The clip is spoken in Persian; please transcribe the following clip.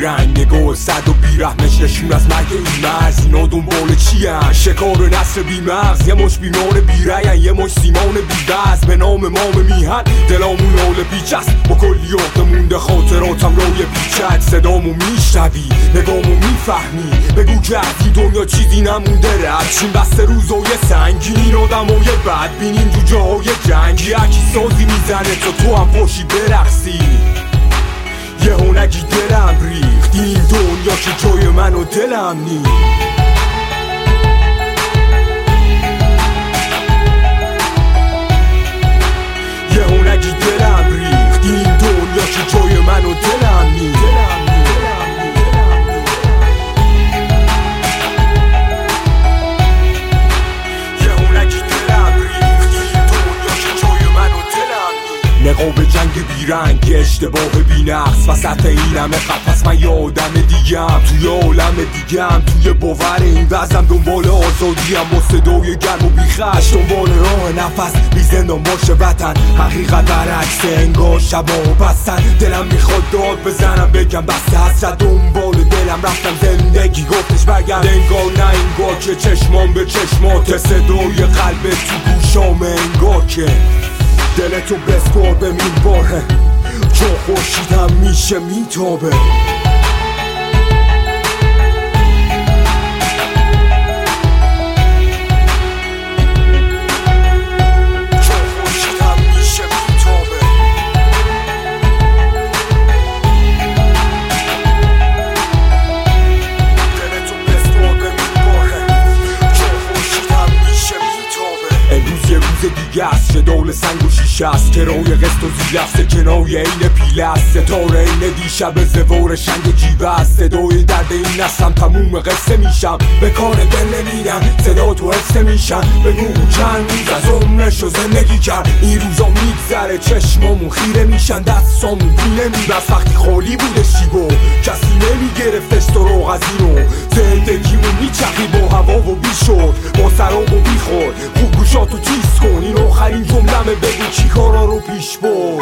بیرنگ گل صد و بیرحمش نشون از مرگ این مرز. اینا دنبال چی هن؟ شکار نسل بیمغز، یه مش بیمار بیرین، یه مش سیمان بیبز. به نام مام میهن دلامون حال پیچ است، با کلیات مونده خاطراتم روی پیچت. صدامو میشنوی، نگامو میفهمی، بگو که از این دنیا چیزی نمونده رد چین. بسته روزای سنگین آدمای بد بینیم تو جاهای جنگی. یکی سازی میزنه تو هم پاشی برقصی. یه هنگی دلم ریخت این دنیا که جای من و دلم نی. یه هنگی دلم ریخت این دنیا که جای من و دلم نی. نقاب جنگ بیرنگ، اشتباه بینقص وسط این همه خط. پس من یه آدم دیگم توی عالم دیگم، توی باور این وزم دنبال آزادیم. با صدای گرم و بیخش دنبال راه نفس، بی زندان باشه وطن. حقیقت برعکس انگار شبا بستن. دلم میخواد داد بزنم بگم بسته حسرت دنبال دلم رفتم. زندگی گفتش برگرد انگار نه انگار که چشمان به چشمات. صدای قلب تو گوشام انگار که دلتو بسپار به میباره، چون خورشیدم میشه میتابه. چه دول سنگ و شیشه است که روی قسط و زیلفت کنای این پیله است. ستاره این دیشب زوار شنگ جیوه است. صدای درد این نستم تموم قصه میشم، به کار دل نمیرم صدا تو حسه میشم. بگو چند روز از عمرشو زندگی کرد، این روزا میگذره چشمامون خیره میشن. دستامون پینه میبست وقتی خالی بوده شیبو، کسی نمیگرفتش تو رو از اینو. زندگیمون میچخی با هوا و بیشد، با سراب و بیخور. خوب گوشاتو چیز کن، این آخرین جملمه، بگو چی کارا رو پیش برد.